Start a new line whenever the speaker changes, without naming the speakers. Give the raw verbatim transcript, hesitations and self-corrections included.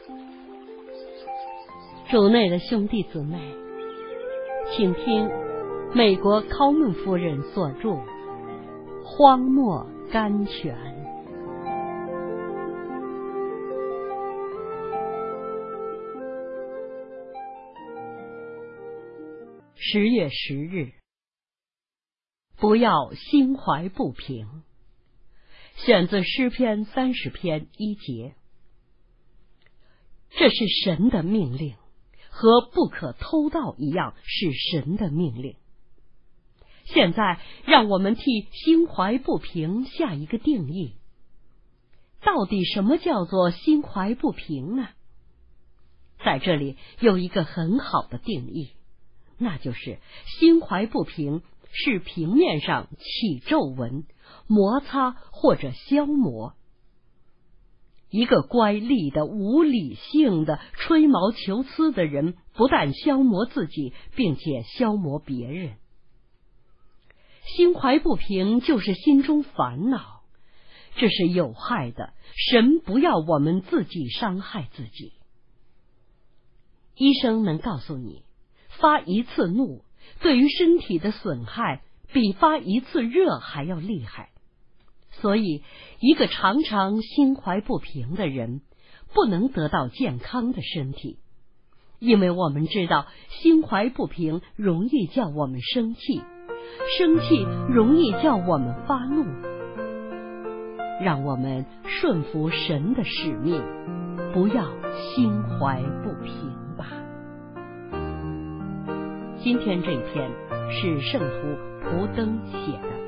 主内的兄弟姊妹，请听美国考门夫人所著《荒漠甘泉》。十月十日，不要心怀不平，选自诗篇三十篇一节。这是神的命令，和不可偷盗一样，是神的命令。现在让我们替心怀不平下一个定义。到底什么叫做心怀不平呢？在这里有一个很好的定义，那就是心怀不平是平面上起皱纹、摩擦或者消磨。一个乖戾的、无理性的、吹毛求疵的人，不但消磨自己，并且消磨别人。心怀不平就是心中烦恼，这是有害的。神不要我们自己伤害自己。医生能告诉你，发一次怒对于身体的损害比发一次热还要厉害。所以一个常常心怀不平的人不能得到健康的身体，因为我们知道心怀不平容易叫我们生气，生气容易叫我们发怒。让我们顺服神的使命，不要心怀不平吧。今天这篇是圣徒蒲登写的。